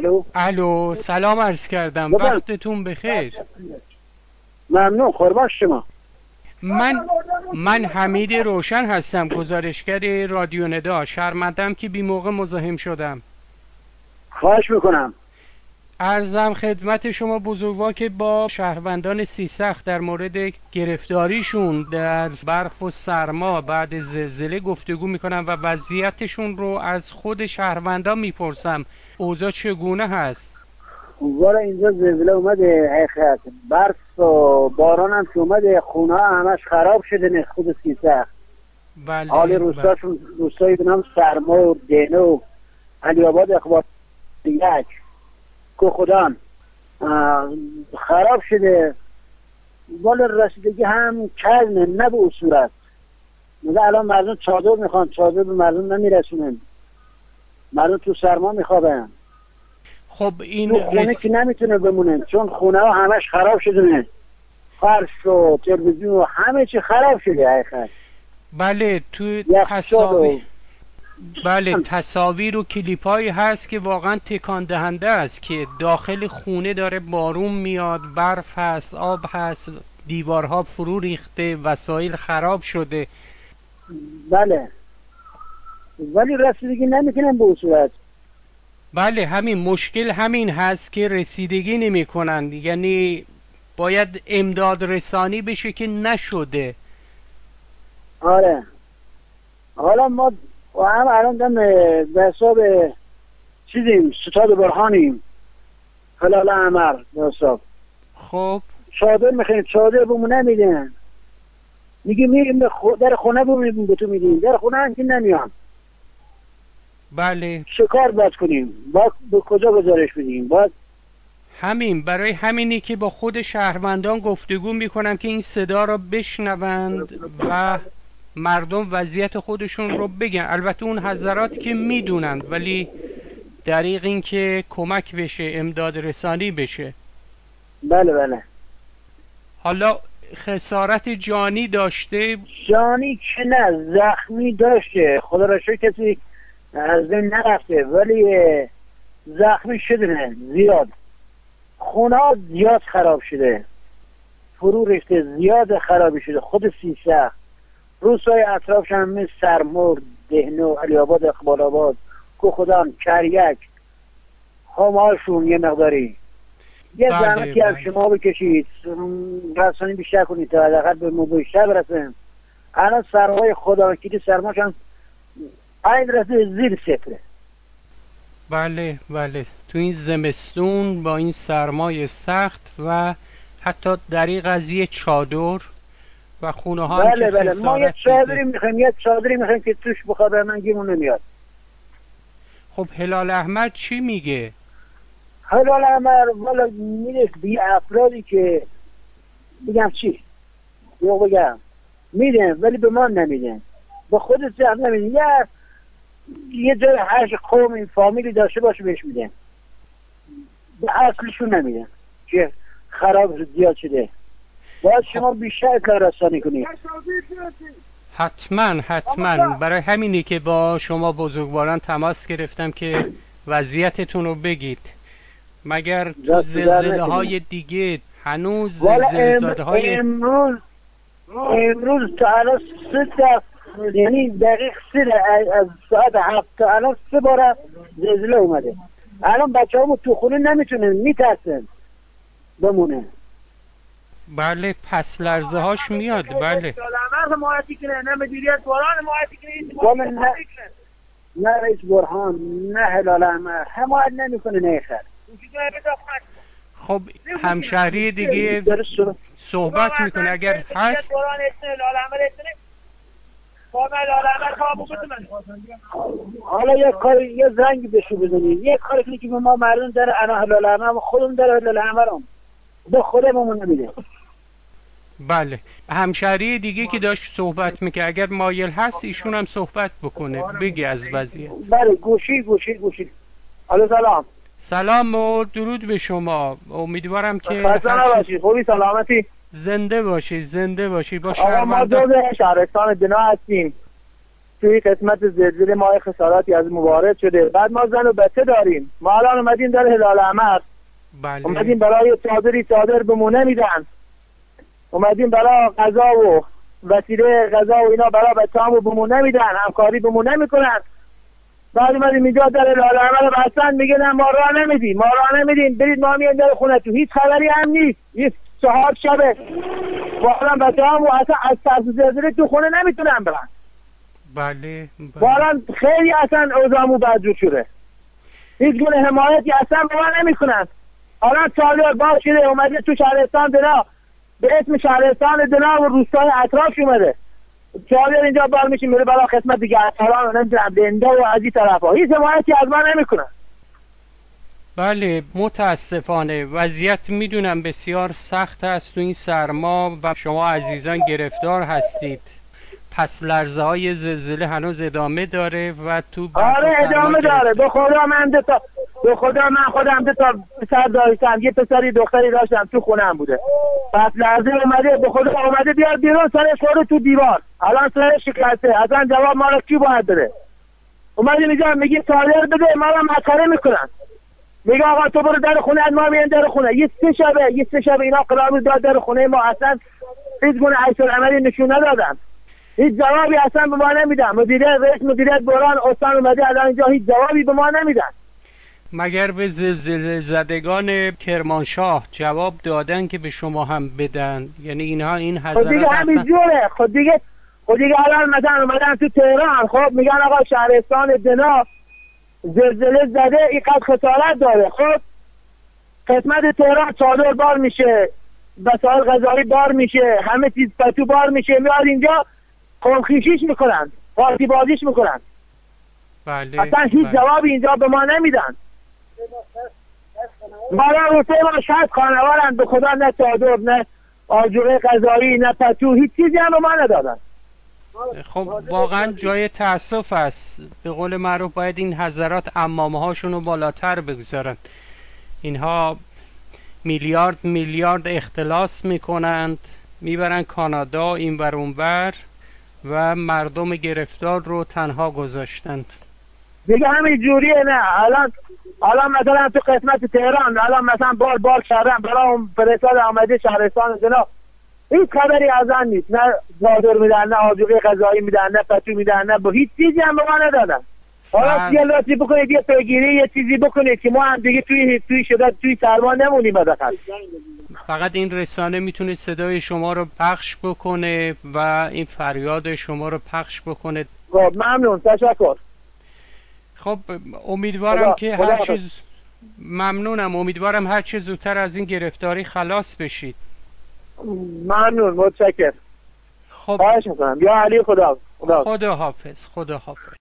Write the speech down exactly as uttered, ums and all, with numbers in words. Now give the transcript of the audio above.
الو الو سلام عرض کردم، وقتتون بخیر. ممنون، قربان شما. من من حمید روشن هستم، گزارشگر رادیو ندا. شرمندم که بی موقع مزاحم شدم. خواهش میکنم. عرضم خدمت شما بزرگوار که با شهروندان سیستخ در مورد گرفتاریشون در برف و سرما بعد زلزله گفتگو میکنم و وضعیتشون رو از خود شهروندان میپرسم. اوضاع چگونه هست؟ والا اینجا زلزله اومده، حقیقت برف و باران هم که اومده، خونه ها همش خراب شده. نه خود سیستخ. بله. حال روستاشون روستایی به نام سرما و دهنه و علی آباد اخبار یک کوخدان خراب شده. والا رسیدگی هم کردنه، نه به اون صورت. مثلا الان مردم چادر میخوان، چادر به مردم نمیرسونن، مردم تو سرما میخوابن. خب این خونه رس... که نمیتونه بمونن چون خونه ها همش خراب شده، فرش و تلویزیون و همه چی خراب شده. حقیقت بله تو تصاویر بله تصاویر و کلیپایی هست که واقعا تکان دهنده است که داخل خونه داره بارون میاد، برف هست، آب هست، دیوارها فرو ریخته، وسایل خراب شده. بله ولی رسیدگی نمیکنن به اون صورت. بله همین مشکل همین هست که رسیدگی نمی کنند، یعنی باید امداد رسانی بشه که نشده. آره حالا ما و هم الان دم به حساب چیزیم، ستاد برهانیم، خلال عمر به حساب. خب چادر میخواییم، چادر بمون نمیدن. میگه میریم در خونه بمونیم، به تو میدیم، در خونه هم که نمیان. بله شکار باید کنیم، باید به کجا گزارش بدیم؟ باید همین برای همینی که با خود شهروندان گفتگو میکنم که این صدا را بشنوند و مردم وضعیت خودشون رو بگن. البته اون حضرات که میدونند، ولی دریغ این که کمک بشه، امداد رسانی بشه. بله بله. حالا خسارت جانی داشته؟ جانی که نه، زخمی داشته، خدا را شکر کسی از بین نرفته، ولی زخمی شده زیاد. خونه ها زیاد خراب شده، فرو ریخته، زیاد خرابی شده. خود سیستخ، روستای اطرافش هم مثل سرمور، دهنه، علی آباد، اقبال آباد، کوخدان، کریک، خامهاشون یه مقداری. یه بله زحمتی از بله. شما بکشید، رسانی بیشتر کنید تا حداقل به ما بیشتر برسیم. الان سرمای خدا وکیلی سرماش هم این رسه زیر صفره. بله بله تو این زمستون با این سرمای سخت و حتی دریغ از یه چادر و خونه ها هم بله که بله. ما یه خسارت چادری دیده. میخوایم، یه چادری میخوایم که توش بخوابه، من گیمون نمیاد. خب هلال احمد چی میگه؟ هلال احمد والا میره بی افرادی که بگم چی یو بگم میدن، ولی به ما نمیدن، به خودت هم نمیدن. یه یه جای هر قوم فامیلی داشته باشه بهش میدن، به اصلشون نمیدن که خراب زیاد شده. باید شما بیشتر کار رسانی کنید. حتما حتما برای همینی که با شما بزرگواران تماس گرفتم که وضعیتتون رو بگید. مگر تو زلزله های دیگه هنوز زلزله زاده های امروز امروز تا الان سه تا، یعنی دقیق سه از ساعت هفت تا الان سه بار زلزله اومده. الان بچه همو تو خونه نمیتونن، میترسن بمونه. بله پس لرزه هاش میاد. بله نه نه رئیس برهان، نه هلال احمر حمایت نمیکنه، نه خیر. خب همشهری دیگه صحبت میکنه اگر هست. حالا یه کاری، یه زنگ بهشو بزنید، یه کاری کنید که ما مردم در انا هلال احمر، خودم در هلال احمرم، به خودمون نمیده. بله همشهری دیگه که داشت صحبت میکنه اگر مایل هست ایشون هم صحبت بکنه، بگی از وضعیت. بله گوشی گوشی گوشی. الو سلام. سلام و درود به شما. امیدوارم که خسته نباشید، خوبی سلامتی؟ زنده باشی زنده باشی. با آقا ما شهروندان جزء شهرستان دنا هستیم. توی قسمت زلزله ما خساراتی از موارد شده. بعد ما زن و بچه داریم. ما الان اومدیم در هلال احمر. بله. اومدیم برای چادری چادر بمونه میدن. اومدیم برای غذا و وسیله غذا و اینا برای بچه‌هامو بمونه میدن، همکاری بمونه میکنن. بعد اومدیم اینجا در هلال احمر بستن، میگن ما راه نمیدیم، ما راه نمیدیم، برید ما میایم در خونه تو. هیچ خبری هم نیست. یه چهار شبه واقعا بچه‌هامو اصلا از ترس زلزله تو خونه نمیتونن برن. بله. واقعا خیلی اصلا اوضاعمو بدجور شده. هیچ گونه حمایتی اصلا به ما نمیکنن. حالا چادر بار شده اومده تو شهرستان دنا، به اسم شهرستان دنا و روستای اطراف اومده. چادر اینجا بار میشه میره برای خدمت دیگه اطران و نمیدونم دنده و از این طرف ها. هیچ حمایتی از ما نمیکنن. بله متاسفانه وضعیت میدونم بسیار سخت است تو این سرما و شما عزیزان گرفتار هستید. پس لرزه های زلزله هنوز ادامه داره و تو آره ادامه داره. به خدا من دو تا به خدا من خودم دو تا پسر داشتم، یه پسری دختری داشتم تو خونم بوده. پس لرزه اومده به خدا اومده بیاد بیرون سرش خورده تو دیوار. الان سرش شکسته. اصلا جواب ما رو کی باید بده؟ اومدیم اینجا میگیم چادر بده، ما رو مسخره میکنن. میگه آقا تو برو در خونه، ما میایم در خونه. یه سه شبه یه سه شبه اینا قرار داد در خونه ما، اصلا هیچ گونه عکس العملی نشون ندادن. هیچ جوابی اصلا به ما نمیدن. مدیریت رئیس مدیریت بحران استان اومده الان اینجا هیچ جوابی به ما نمیدن. مگر به زلزله زدگان کرمانشاه جواب دادن که به شما هم بدن؟ یعنی اینها این حضرات خود دیگه همین جوره. خود دیگه خود دیگه الان مثلا اومدن تو تهران، خب میگن آقا شهرستان دنا زلزله زده اینقدر خسارت داره. خب قسمت تهران چادر بار میشه، وسایل غذایی بار میشه، همه چیز پتو بار میشه، میاد اینجا خونخیشیش میکنن، پارتی بازیش میکنن. بله. اصلا هیچ بله. جوابی اینجا به ما نمیدن. ما را رو سه ما شاید خانوارن به خدا، نه چادر نه آجوره غذایی نه پتو، هیچ چیزی هم به ما ندادن. خب واقعا جای تأسف است. به قول معروف باید این حضرات عمامه هاشون رو بالاتر بگذارن. اینها میلیارد میلیارد اختلاس میکنند، میبرن کانادا این ور اون ور و مردم گرفتار رو تنها گذاشتند. دیگه همین جوریه. نه الان الان مثلا تو قسمت تهران الان مثلا بار بار کردن برای اون فرستاد آمده شهرستان جنا، هیچ خبری از آن نیست. نه چادر میدن، نه آجوقه غذایی میدن، نه پتو میدن، نه با هیچ چیزی هم به ما ندادن. حالا یه لطفی بکنید یه پیگیری یه چیزی بکنید که ما هم دیگه توی توی شده توی سرما نمونیم. بداخل فقط این رسانه میتونه صدای شما رو پخش بکنه و این فریاد شما رو پخش بکنه. خب ممنون، تشکر. خب امیدوارم خدا، که هر چیز ممنونم امیدوارم هر چه زودتر از این گرفتاری خلاص بشید. ممنون، متشکر. خب خواهش میکنم. یا علی خدا. خدا, خدا حافظ. خدا حافظ.